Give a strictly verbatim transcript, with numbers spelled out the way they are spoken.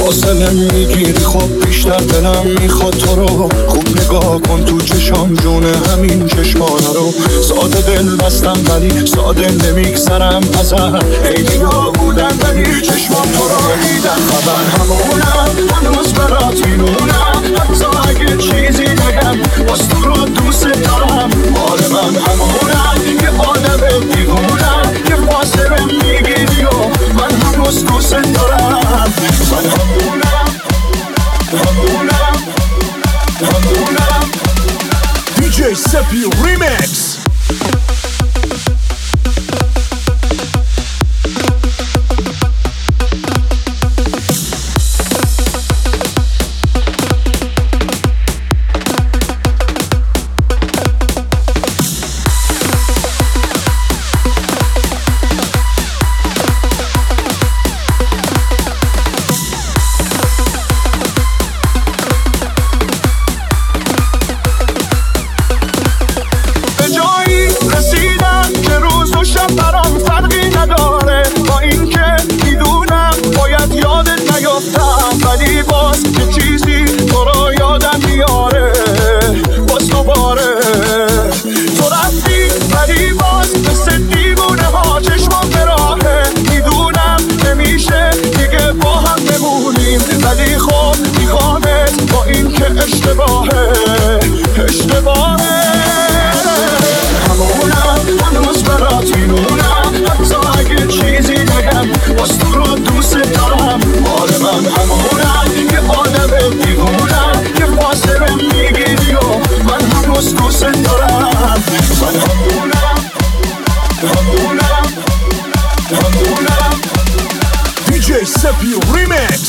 فاصله میگیری خب بیشتر دلم میخواد تو رو خوب نگاه کن تو چشام جونه همین چشمانه رو ساده دل بستم ولی ساده نمیگذرم ازت خیلی ها بودن ولی چشمام تو رو دیدن خبر همونم هنوز برات میمونم حتی اگه چیزی نگم باز تو رو دوست دارم حال من همونم که آدم دیوونم که فاصله میگیری و من هنوز دوست دارم من همونم همونم همونم دی جی سپی ریمیکس. ولی باز یه چیزی تو رو یادم میاره باز دوباره تو رفتی ولی باز مثل دیوونه ها چشمام به راهه میدونم نمیشه دیگه با هم بمونیم ولی خب میخوامت با این که اشتباهه اشتباهه همونم هنوز برات میمونم حتی اگه چیزی نگم باز تو رو دوست دارم حال من همونم که آدم دیوونم که فاصله میگیری و من هنوز دوست دارم من همونم همونم همونم دی جی سپی ریمیکس.